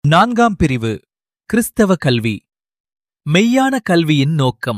நான்காம் பிரிவு கிறிஸ்தவ கல்வி. மெய்யான கல்வியின் நோக்கம்.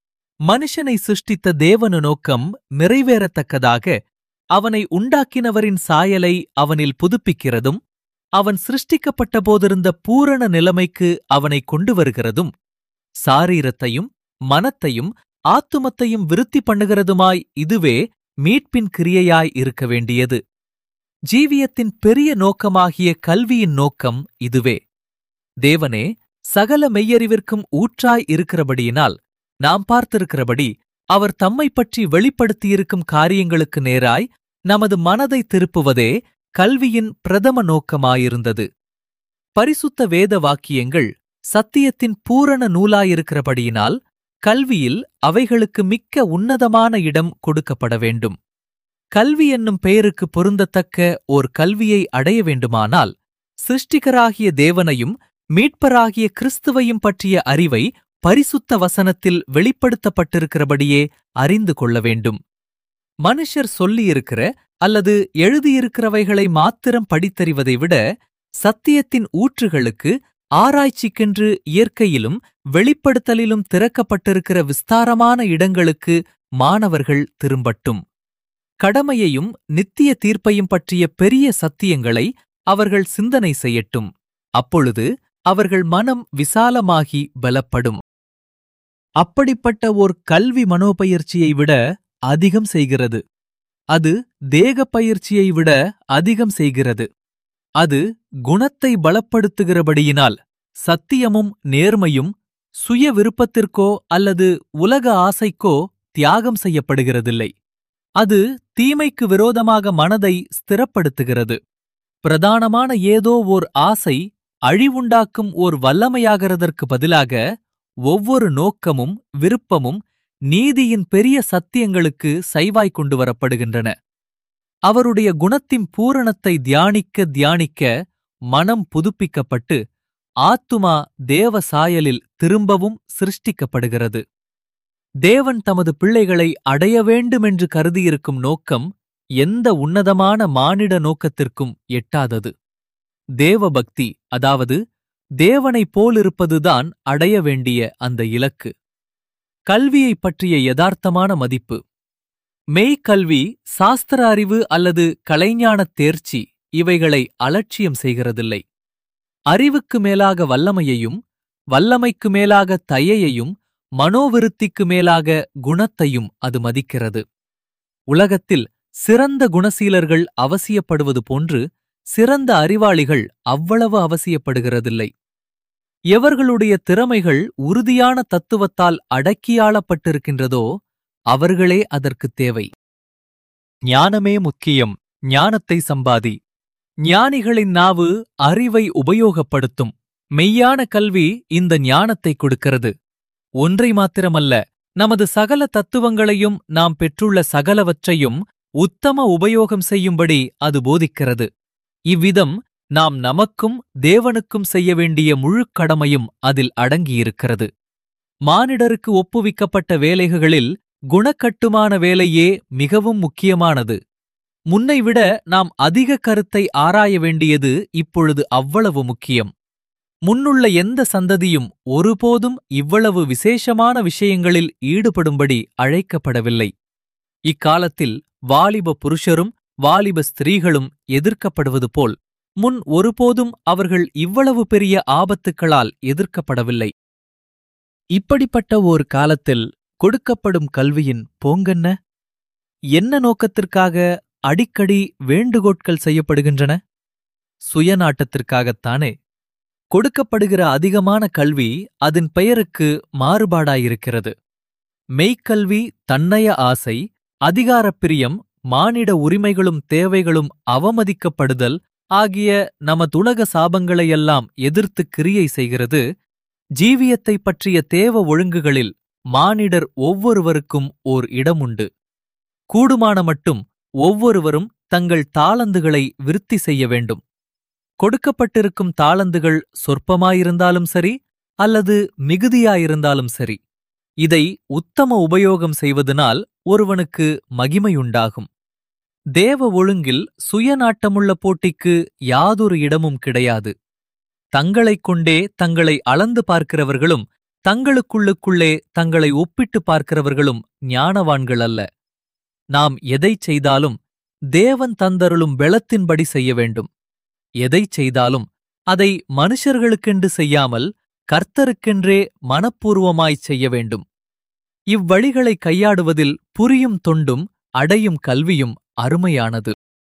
மனுஷனை சிருஷ்டித்த தேவனு நோக்கம் நிறைவேறத்தக்கதாக அவனை உண்டாக்கினவரின் சாயலை அவனில் புதுப்பிக்கிறதும், அவன் சிருஷ்டிக்கப்பட்ட போதிருந்த பூரண நிலைமைக்கு அவனை கொண்டு வருகிறதும், சாரீரத்தையும் மனத்தையும் ஆத்துமத்தையும் விருத்தி பண்ணுகிறதுமாய் இதுவே மீட்பின் கிரியையாய் இருக்க வேண்டியது. ஜீவியத்தின் பெரிய நோக்கமாகிய கல்வியின் நோக்கம் இதுவே. தேவனே சகல மெய்யறிவிற்கும் ஊற்றாய் இருக்கிறபடியினால் நாம் பார்த்திருக்கிறபடி அவர் தம்மைப் பற்றி வெளிப்படுத்தியிருக்கும் காரியங்களுக்கு நேராய் நமது மனதை திருப்புவதே கல்வியின் பிரதம நோக்கமாயிருந்தது. பரிசுத்த வேத வாக்கியங்கள் சத்தியத்தின் பூரண நூலாயிருக்கிறபடியினால் கல்வியில் அவைகளுக்கு மிக்க உன்னதமான இடம் கொடுக்கப்பட வேண்டும். கல்வி என்னும் பெயருக்கு பொருந்தத்தக்க ஓர் கல்வியை அடைய வேண்டுமானால் சிருஷ்டிகராகிய தேவனையும் மீட்பராகிய கிறிஸ்துவையும் பற்றிய அறிவை பரிசுத்த வசனத்தில் வெளிப்படுத்தப்பட்டிருக்கிறபடியே அறிந்து கொள்ள வேண்டும். மனுஷர் சொல்லியிருக்கிற அல்லது எழுதியிருக்கிறவைகளை மாத்திரம் படித்தறிவதை விட சத்தியத்தின் ஊற்றுகளுக்கு ஆராய்ச்சிக்கென்று இயற்கையிலும் வெளிப்படுத்தலிலும் திறக்கப்பட்டிருக்கிற விஸ்தாரமான இடங்களுக்கு மாணவர்கள் திரும்பட்டும். கடமையையும் நித்திய தீர்ப்பையும் பற்றிய பெரிய சத்தியங்களை அவர்கள் சிந்தனை செய்யட்டும். அப்பொழுது அவர்கள் மனம் விசாலமாகி பலப்படும். அப்படிப்பட்ட ஓர் கல்வி மனோபயிற்சியை விட அதிகம் செய்கிறது. அது தேக பயிற்சியை விட அதிகம் செய்கிறது. அது குணத்தை பலப்படுத்துகிறபடியினால் சத்தியமும் நேர்மையும் சுய விருப்பத்திற்கோ அல்லது உலக ஆசைக்கோ தியாகம் செய்யப்படுகிறதில்லை. அது தீமைக்கு விரோதமாக மனதை ஸ்திரப்படுத்துகிறது. பிரதானமான ஏதோ ஓர் ஆசை அழிவுண்டாக்கும் ஓர் வல்லமையாகிறதற்கு பதிலாக ஒவ்வொரு நோக்கமும் விருப்பமும் நீதியின் பெரிய சத்தியங்களுக்கு சைவாய் கொண்டு வரப்படுகின்றன. அவருடைய குணத்தின் பூரணத்தை தியானிக்க தியானிக்க மனம் புதுப்பிக்கப்பட்டு ஆத்துமா தேவ சாயலில் திரும்பவும் சிருஷ்டிக்கப்படுகிறது. தேவன் தமது பிள்ளைகளை அடைய வேண்டுமென்று கருதியிருக்கும் நோக்கம் எந்த உன்னதமான மானிட நோக்கத்திற்கும் எட்டாதது. தேவபக்தி, அதாவது தேவனைப் போலிருப்பதுதான் அடைய வேண்டிய அந்த இலக்கு. கல்வியைப் பற்றிய யதார்த்தமான மதிப்பு. மெய்க்கல்வி சாஸ்திர அறிவு அல்லது கலைஞானத் தேர்ச்சி இவைகளை அலட்சியம் செய்கிறதில்லை. அறிவுக்கு மேலாக வல்லமையையும் வல்லமைக்கு மேலாக தயையையும் மனோவிருத்திக்கு மேலாக குணத்தையும் அது மதிக்கிறது. உலகத்தில் சிறந்த குணசீலர்கள் அவசியப்படுவது போன்று சிறந்த அறிவாளிகள் அவ்வளவு அவசியப்படுகிறதில்லை. எவர்களுடைய திறமைகள் உறுதியான தத்துவத்தால் அடக்கியாளப்பட்டிருக்கின்றதோ அவர்களே அதற்குத் தேவை. ஞானமே முக்கியம், ஞானத்தை சம்பாதி. ஞானிகளின் நாவு அறிவை உபயோகப்படுத்தும். மெய்யான கல்வி இந்த ஞானத்தை கொடுக்கிறது. ஒன்றை மாத்திரமல்ல, நமது சகல தத்துவங்களையும் நாம் பெற்றுள்ள சகலவற்றையும் உத்தம உபயோகம் செய்யும்படி அது போதிக்கிறது. இவ்விதம் நாம் நமக்கும் தேவனுக்கும் செய்ய வேண்டிய முழுக் கடமையும் அதில் அடங்கியிருக்கிறது. மானிடருக்கு ஒப்புவிக்கப்பட்ட வேலைகளில் குணக்கட்டுமான வேலையே மிகவும் முக்கியமானது. முன்னைவிட நாம் அதிக கருத்தை ஆராய வேண்டியது இப்பொழுது அவ்வளவு முக்கியம். முன்னுள்ள எந்த சந்ததியும் ஒருபோதும் இவ்வளவு விசேஷமான விஷயங்களில் ஈடுபடும்படி அழைக்கப்படவில்லை. இக்காலத்தில் வாலிப புருஷரும் வாலிப ஸ்திரீகளும் எதிர்க்கப்படுவது போல் முன் ஒருபோதும் அவர்கள் இவ்வளவு பெரிய ஆபத்துக்களால் எதிர்க்கப்படவில்லை. இப்படிப்பட்ட ஓர் காலத்தில் கொடுக்கப்படும் கல்வியின் போங்கென்ன? என்ன நோக்கத்திற்காக அடிக்கடி வேண்டுகோட்கள் செய்யப்படுகின்றன? சுயநாட்டத்திற்காகத்தானே. கொடுக்கப்படுகிற அதிகமான கல்வி அதன் பெயருக்கு மாறுபாடாயிருக்கிறது. மெய்க்கல்வி தன்னய ஆசை, அதிகாரப்பிரியம், மானிட உரிமைகளும் தேவைகளும் அவமதிக்கப்படுதல் ஆகிய நமதுலக சாபங்களையெல்லாம் எதிர்த்துக் கிரியை செய்கிறது. ஜீவியத்தைப் பற்றிய தேவ ஒழுங்குகளில் மானிடர் ஒவ்வொருவருக்கும் ஓர் இடமுண்டு. கூடுமானமட்டும் ஒவ்வொருவரும் தங்கள் தாளந்துகளை விருத்தி செய்ய வேண்டும். கொடுக்கப்பட்டிருக்கும் தாளந்துகள் சொற்பமாயிருந்தாலும் சரி அல்லது மிகுதியாயிருந்தாலும் சரி, இதை உத்தம உபயோகம் செய்வதனால் ஒருவனுக்கு மகிமையுண்டாகும். தேவ ஒழுங்கில் சுயநாட்டமுள்ள போட்டிக்கு யாதொரு இடமும் கிடையாது. தங்களைக் கொண்டே தங்களை அளந்து பார்க்கிறவர்களும் தங்களுக்குள்ளுக்குள்ளே தங்களை ஒப்பிட்டு பார்க்கிறவர்களும் ஞானவான்கள் அல்ல. நாம் எதைச் செய்தாலும் தேவன் தந்தருளும் பெலத்தின்படி செய்ய வேண்டும். எதைச் செய்தாலும் அதை மனுஷர்களுக்கென்று செய்யாமல் கர்த்தருக்கென்றே மனப்பூர்வமாய்ச் செய்ய வேண்டும். இவ்வழிகளை கையாடுவதில் புரியும் தொண்டும் அடையும் கல்வியும் அருமையானது.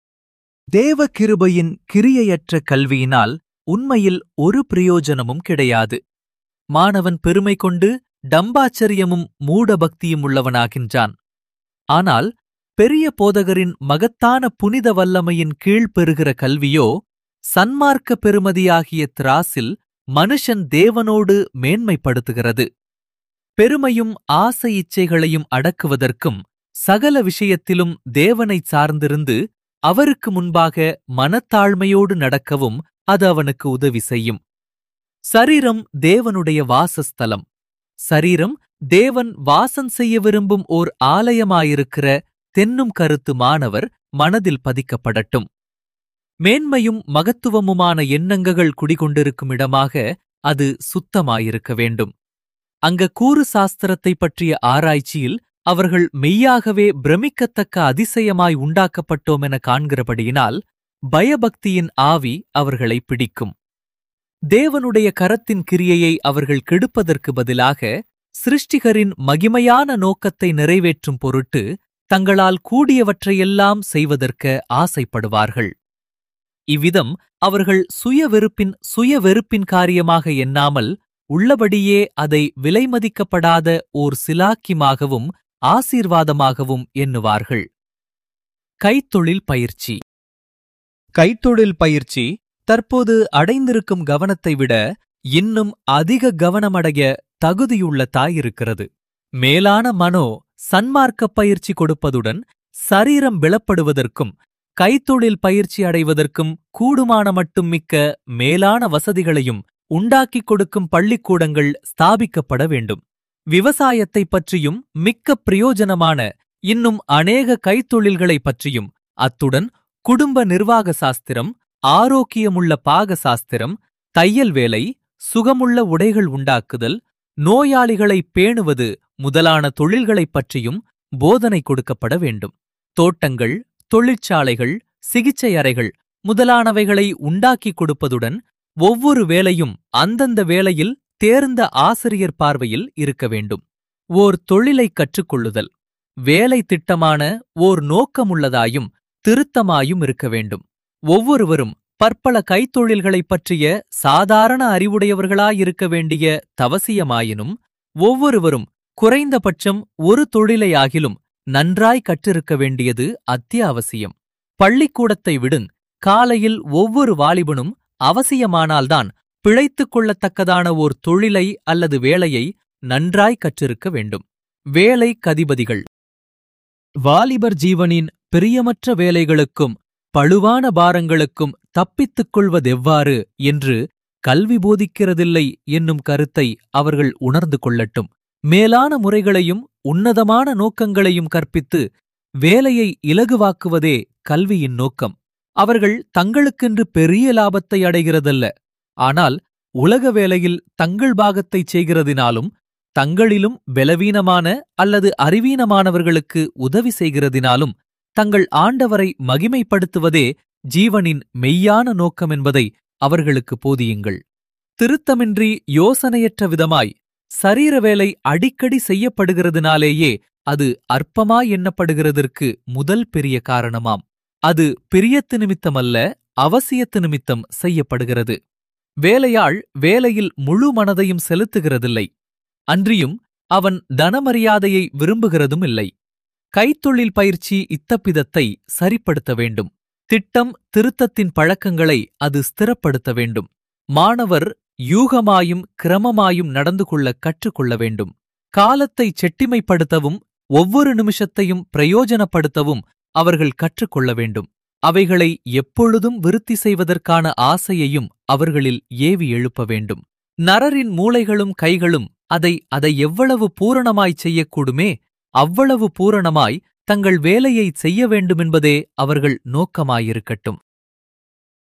தேவ கிருபையின் கிரியையற்ற கல்வியினால் உண்மையில் ஒரு பிரயோஜனமும் கிடையாது. மாணவன் பெருமை கொண்டு டம்பாச்சரியமும் மூடபக்தியும் உள்ளவனாகின்றான். ஆனால் பெரிய போதகரின் மகத்தான புனித வல்லமையின் கீழ் பெறுகிற கல்வியோ சன்மார்க்க பெருமதியாகிய திராசில் மனுஷன் தேவனோடு மேன்மைப்படுத்துகிறது. பெருமையும் ஆசை இச்சைகளையும் அடக்குவதற்கும் சகல விஷயத்திலும் தேவனைச் சார்ந்திருந்து அவருக்கு முன்பாக மனத்தாழ்மையோடு நடக்கவும் அது அவனுக்கு உதவி செய்யும். சரீரம் தேவனுடைய வாசஸ்தலம். சரீரம் தேவன் வாசம் செய்ய விரும்பும் ஓர் ஆலயமாயிருக்கிற தென்னும் கருத்து மாணவர் மனதில் பதிக்கப்படட்டும். மேன்மையும் மகத்துவமுமான எண்ணங்கள் குடிகொண்டிருக்கும் இடமாக அது சுத்தமாயிருக்க வேண்டும். அங்க கூறு சாஸ்திரத்தைப் பற்றிய ஆராய்ச்சியில் அவர்கள் மெய்யாகவே பிரமிக்கத்தக்க அதிசயமாய் உண்டாக்கப்பட்டோம் என காண்கிறபடியினால் பயபக்தியின் ஆவி அவர்களை பிடிக்கும். தேவனுடைய கரத்தின் கிரியையை அவர்கள் கெடுப்பதற்கு பதிலாக சிருஷ்டிகரின் மகிமையான நோக்கத்தை நிறைவேற்றும் பொருட்டு தங்களால் கூடியவற்றையெல்லாம் செய்வதற்கு ஆசைப்படுவார்கள். இவ்விதம் அவர்கள் சுய வெறுப்பின் காரியமாக எண்ணாமல் உள்ளபடியே அதை விலைமதிக்கப்படாத ஓர் சிலாக்கியமாகவும் ஆசீர்வாதமாகவும் எண்ணுவார்கள். கைத்தொழில் பயிற்சி. கைத்தொழில் பயிற்சி தற்போது அடைந்திருக்கும் கவனத்தை விட இன்னும் அதிக கவனமடைய தகுதியுள்ளதாயிருக்கிறது. மேலான மனோ சன்மார்க்கப் பயிற்சி கொடுப்பதுடன் சரீரம் பிளப்படுவதற்கும் கைத்தொழில் பயிற்சி அடைவதற்கும் கூடுமான மட்டும் மிக்க மேலான வசதிகளையும் உண்டாக்கிக் கொடுக்கும் பள்ளிக்கூடங்கள் ஸ்தாபிக்கப்பட வேண்டும். விவசாயத்தைப் பற்றியும் மிக்க பிரயோஜனமான இன்னும் அநேக கைத்தொழில்களைப் பற்றியும் அத்துடன் குடும்ப நிர்வாக சாஸ்திரம், ஆரோக்கியமுள்ள பாக சாஸ்திரம், தையல் வேலை, சுகமுள்ள உடைகள் உண்டாக்குதல், நோயாளிகளை பேணுவது முதலான தொழில்களைப் பற்றியும் போதனை கொடுக்கப்பட வேண்டும். தோட்டங்கள், தொழிற்சாலைகள், சிகிச்சை அறைகள் முதலானவைகளை உண்டாக்கிக் கொடுப்பதுடன் ஒவ்வொரு வேலையும் அந்தந்த வேளையில் தேர்ந்த ஆசிரியர் பார்வையில் இருக்க வேண்டும். ஓர் தொழிலைக் கற்றுக்கொள்ளுதல் வேலை திட்டமான ஓர் நோக்கமுள்ளதாயும் திருத்தமாயும் இருக்க வேண்டும். ஒவ்வொருவரும் பற்பல கைத்தொழில்களைப் பற்றிய சாதாரண அறிவுடையவர்களாயிருக்க வேண்டிய தவசியமாயினும் ஒவ்வொருவரும் குறைந்தபட்சம் ஒரு தொழிலையாகிலும் நன்றாய் கற்றிருக்க வேண்டியது அத்தியாவசியம். பள்ளிக்கூடத்தை விடுங், காலையில் ஒவ்வொரு வாலிபனும் அவசியமானால்தான் பிழைத்துக் கொள்ளத்தக்கதான ஓர் தொழிலை அல்லது வேலையை நன்றாய் கற்றிருக்க வேண்டும். வேலை கதிபதிகள் வாலிபர் ஜீவனின் பிரியமற்ற வேலைகளுக்கும் பழுவான பாரங்களுக்கும் தப்பித்துக் கொள்வதெவ்வாறு என்று கல்வி போதிக்கிறதில்லை என்னும் கருத்தை அவர்கள் உணர்ந்து கொள்ளட்டும். மேலான முறைகளையும் உன்னதமான நோக்கங்களையும் கற்பித்து வேலையை இலகுவாக்குவதே கல்வியின் நோக்கம். அவர்கள் தங்களுக்கென்று பெரிய லாபத்தை அடைகிறதல்ல, ஆனால் உலக வேலையில் தங்கள் பாகத்தைச் செய்கிறதினாலும் தங்களிலும் பலவீனமான அல்லது அறிவீனமானவர்களுக்கு உதவி செய்கிறதினாலும் தங்கள் ஆண்டவரை மகிமைப்படுத்துவதே ஜீவனின் மெய்யான நோக்கம் என்பதை அவர்களுக்கு போதியுங்கள். திருத்தமின்றி யோசனையற்ற விதமாய் சரீர வேலை அடிக்கடி செய்யப்படுகிறதினாலேயே அது அற்பமாய் எண்ணப்படுகிறதற்கு முதல் பெரிய காரணமாம். அது பிரியத்து நிமித்தமல்ல, அவசியத்து நிமித்தம் செய்யப்படுகிறது. வேலையாள் வேலையில் முழு மனதையும் செலுத்துகிறதில்லை. அன்றியும் அவன் தனமரியாதையை விரும்புகிறதும் இல்லை. கைத்தொழில் பயிற்சி இத்தப்பிதத்தை சரிப்படுத்த வேண்டும். திட்டம் திருத்தத்தின் பழக்கங்களை அது ஸ்திரப்படுத்த வேண்டும். மாணவர் யூகமாயும் கிரமமாயும் நடந்து கொள்ள கற்றுக்கொள்ள வேண்டும். காலத்தை செட்டிமைப்படுத்தவும் ஒவ்வொரு நிமிஷத்தையும் பிரயோஜனப்படுத்தவும் அவர்கள் கற்றுக்கொள்ள வேண்டும். அவைகளை எப்பொழுதும் விருத்தி செய்வதற்கான ஆசையையும் அவர்களில் ஏவி எழுப்ப வேண்டும். நரரின் மூளைகளும் கைகளும் அதை எவ்வளவு பூரணமாய்ச் செய்யக்கூடுமே அவ்வளவு பூரணமாய் தங்கள் வேலையைச் செய்ய வேண்டுமென்பதே அவர்கள் நோக்கமாயிருக்கட்டும்.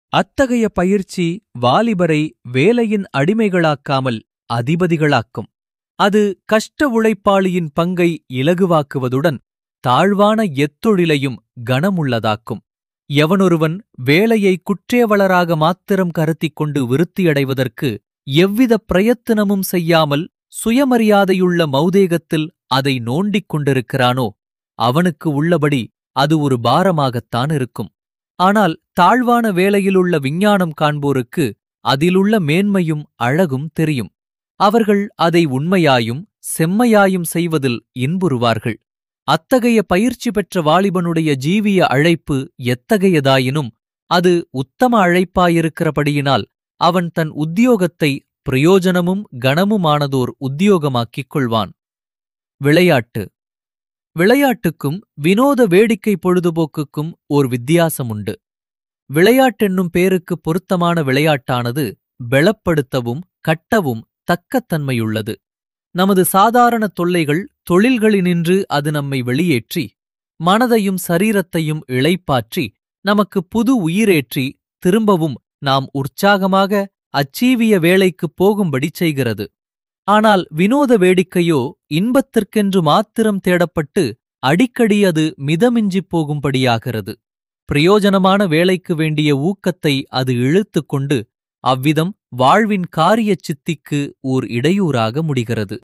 அத்தகைய பயிற்சி வாலிபரை வேலையின் அடிமைகளாக்காமல் அதிபதிகளாக்கும். அது கஷ்ட உழைப்பாளியின் பங்கை இலகுவாக்குவதுடன் தாழ்வான எத்தொழிலையும் கனமுள்ளதாக்கும். எவனொருவன் வேலையை குற்றேவலராக மாத்திரம் கருத்திக் கொண்டு விருத்தியடைவதற்கு எவ்வித பிரயத்தனமும் செய்யாமல் சுயமரியாதையுள்ள மௌதேகத்தில் அதை நோண்டிக் கொண்டிருக்கிறானோ அவனுக்கு உள்ளபடி அது ஒரு பாரமாகத்தான் இருக்கும். ஆனால் தாழ்வான வேலையிலுள்ள விஞ்ஞானம் காண்போருக்கு அதிலுள்ள மேன்மையும் அழகும் தெரியும். அவர்கள் அதை உண்மையாயும் செம்மையாயும் செய்வதில் இன்புறுவார்கள். அத்தகைய பயிற்சி பெற்ற வாலிபனுடைய ஜீவிய அழைப்பு எத்தகையதாயினும் அது உத்தம அழைப்பாயிருக்கிறபடியினால் அவன் தன் உத்தியோகத்தை பிரயோஜனமும் கனமுமானதோர் உத்தியோகமாக்கிக் கொள்வான். விளையாட்டு. விளையாட்டுக்கும் வினோத வேடிக்கை பொழுதுபோக்குக்கும் ஓர் வித்தியாசம் உண்டு. விளையாட்டென்னும் பேருக்கு பொருத்தமான விளையாட்டானது பெலப்படுத்தவும் கட்டவும் தக்கத்தன்மையுள்ளது. நமது சாதாரண தொல்லைகள் தொழில்களினின்று அது நம்மை வெளியேற்றி மனதையும் சரீரத்தையும் இளைப்பாற்றி நமக்கு புது உயிரேற்றி திரும்பவும் நாம் உற்சாகமாக அச்சீவிய வேலைக்குப் போகும்படி செய்கிறது. ஆனால் வினோத வேடிக்கையோ இன்பத்திற்கென்று மாத்திரம் தேடப்பட்டு அடிக்கடி அது மிதமிஞ்சிப் போகும்படியாகிறது. பிரயோஜனமான வேலைக்கு வேண்டிய ஊக்கத்தை அது இழுத்துக் கொண்டு அவ்விதம் வாழ்வின் காரியச் சித்திக்கு ஓர் இடையூறாக முடிகிறது.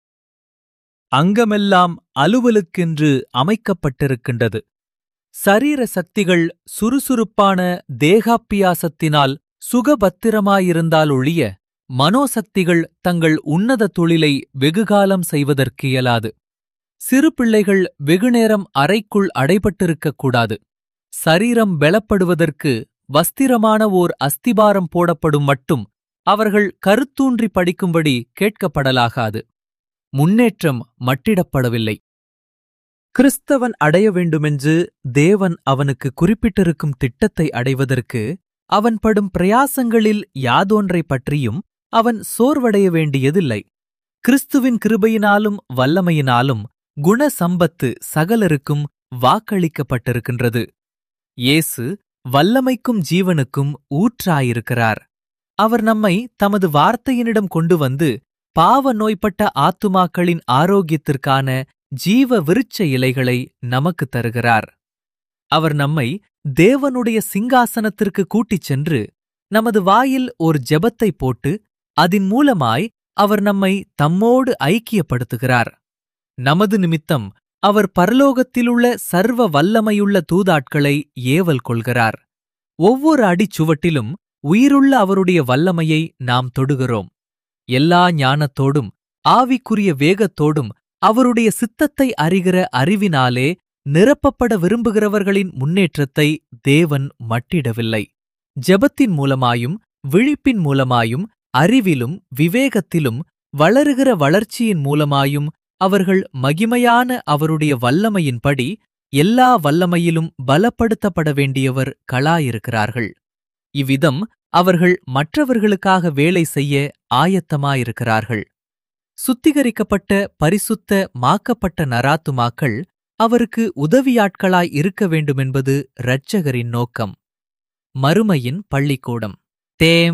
அங்கமெல்லாம் அலுவலுக்கென்று அமைக்கப்பட்டிருக்கின்றது. சரீர சக்திகள் சுறுசுறுப்பான தேகாப்பியாசத்தினால் சுகபத்திரமாயிருந்தாலொழிய மனோசக்திகள் தங்கள் உன்னத தொழிலை வெகுகாலம் செய்வதற்கு இயலாது. சிறு பிள்ளைகள் வெகுநேரம் அறைக்குள் அடைபட்டிருக்கக்கூடாது. சரீரம் பெலப்படுவதற்கு வஸ்திரமான ஓர் அஸ்திபாரம் போடப்படும் மட்டும் அவர்கள் கருத்தூன்றி படிக்கும்படி கேட்கப்படலாகாது. முன்னேற்றம் மட்டிடப்படவில்லை. கிறிஸ்தவன் அடைய வேண்டுமென்று தேவன் அவனுக்கு குறிப்பிட்டிருக்கும் திட்டத்தை அடைவதற்கு அவன் படும் பிரயாசங்களில் யாதொன்றை பற்றியும் அவன் சோர்வடைய வேண்டியதில்லை. கிறிஸ்துவின் கிருபையினாலும் வல்லமையினாலும் குணசம்பத்து சகலருக்கும் வாக்களிக்கப்பட்டிருக்கின்றது. இயேசு வல்லமைக்கும் ஜீவனுக்கும் ஊற்றாயிருக்கிறார். அவர் நம்மை தமது வார்த்தையினிடம் கொண்டு வந்து பாவ நோய்பட்ட ஆத்துமாக்களின் ஆரோக்கியத்திற்கான ஜீவ விருட்ச இலைகளை நமக்கு தருகிறார். அவர் நம்மை தேவனுடைய சிங்காசனத்திற்கு கூட்டிச் சென்று நமது வாயில் ஒரு ஜெபத்தை போட்டு அதின் மூலமாய் அவர் நம்மை தம்மோடு ஐக்கியப்படுத்துகிறார். நமது நிமித்தம் அவர் பரலோகத்திலுள்ள சர்வ வல்லமையுள்ள தூதாட்களை ஏவல் கொள்கிறார். ஒவ்வொரு அடிச்சுவட்டிலும் உயிருள்ள அவருடைய வல்லமையை நாம் தொடுகிறோம். எல்லா ஞானத்தோடும் ஆவிக்குரிய வேகத்தோடும் அவருடைய சித்தத்தை அறிகிற அறிவினாலே நிரப்பப்பட விரும்புகிறவர்களின் முன்னேற்றத்தை தேவன் மட்டிடவில்லை. ஜெபத்தின் மூலமாயும் விழிப்பின் மூலமாயும் அறிவிலும் விவேகத்திலும் வளருகிற வளர்ச்சியின் மூலமாயும் அவர்கள் மகிமையான அவருடைய வல்லமையின்படி எல்லா வல்லமையிலும் பலப்படுத்தப்பட வேண்டியவர் களாயிருக்கிறார்கள். இவ்விதம் அவர்கள் மற்றவர்களுக்காக வேலை செய்ய ஆயத்தமாயிருக்கிறார்கள். சுத்திகரிக்கப்பட்ட பரிசுத்த மாக்கப்பட்ட நராத்துமாக்கள் அவருக்கு உதவியாட்களாய் இருக்க வேண்டுமென்பது இரட்சகரின் நோக்கம். மறுமையின் பள்ளிக்கூடம். தேம்.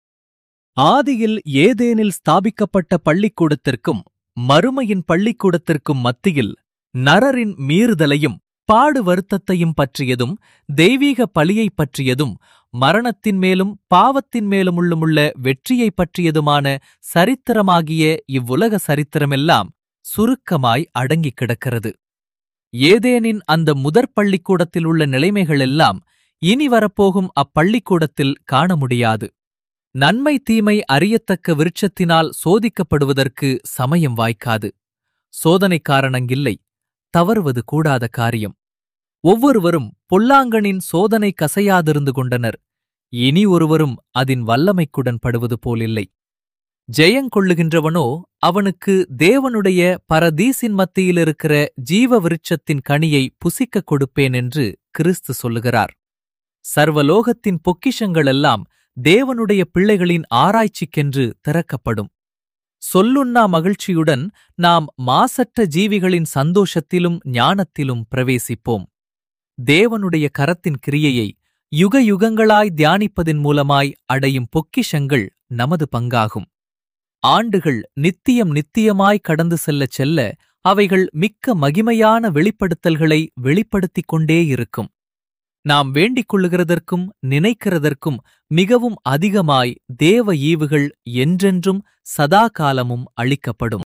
ஆதியில் ஏதேனில் ஸ்தாபிக்கப்பட்ட பள்ளிக்கூடத்திற்கும் மறுமையின் பள்ளிக்கூடத்திற்கும் மத்தியில் நரரின் மீறுதலையும் பாடு வருத்தத்தையும் பற்றியதும் தெய்வீக பலியைப் பற்றியதும் மரணத்தின் மேலும் பாவத்தின் மேலுமுள்ள வெற்றியைப் பற்றியதுமான சரித்திரமாகிய இவ்வுலக சரித்திரமெல்லாம் சுருக்கமாய் அடங்கிக் கிடக்கிறது. ஏதேனின் அந்த முதற் பள்ளிக்கூடத்தில் உள்ள நிலைமைகளெல்லாம் இனி வரப்போகும் அப்பள்ளிக்கூடத்தில் காண முடியாது. நன்மை தீமை அறியத்தக்க விருட்சத்தினால் சோதிக்கப்படுவதற்கு சமயம் வாய்க்காது. சோதனைக்காரணங்கில்லை, தவறுவது கூடாத காரியம். ஒவ்வொருவரும் பொல்லாங்கனின் சோதனை கசையாதிருந்து கொண்டனர். இனி ஒருவரும் அதின் வல்லமைக்குடன் படுவது போலில்லை. ஜெயங்கொள்ளுகின்றவனோ அவனுக்கு தேவனுடைய பரதீசின் மத்தியிலிருக்கிற ஜீவ விருட்சத்தின் கனியை புசிக்கக் கொடுப்பேன் என்று கிறிஸ்து சொல்லுகிறார். சர்வலோகத்தின் பொக்கிஷங்களெல்லாம் தேவனுடைய பிள்ளைகளின் ஆராய்ச்சிக்கென்று திறக்கப்படும். சொல்லுண்ணா மகிழ்ச்சியுடன் நாம் மாசற்ற ஜீவிகளின் சந்தோஷத்திலும் ஞானத்திலும் பிரவேசிப்போம். தேவனுடைய கரத்தின் கிரியையை யுக யுகங்களாய் தியானிப்பதின் மூலமாய் அடையும் பொக்கிஷங்கள் நமது பங்காகும். ஆண்டுகள் நித்தியம் நித்தியமாய் கடந்து செல்லச் செல்ல அவைகள் மிக்க மகிமையான வெளிப்படுத்தல்களை வெளிப்படுத்திக் கொண்டே இருக்கும். நாம் வேண்டிக் கொள்ளுகிறதற்கும் நினைக்கிறதற்கும் மிகவும் அதிகமாய் தேவ ஈவுகள் என்றென்றும் சதா காலமும் அளிக்கப்படும்.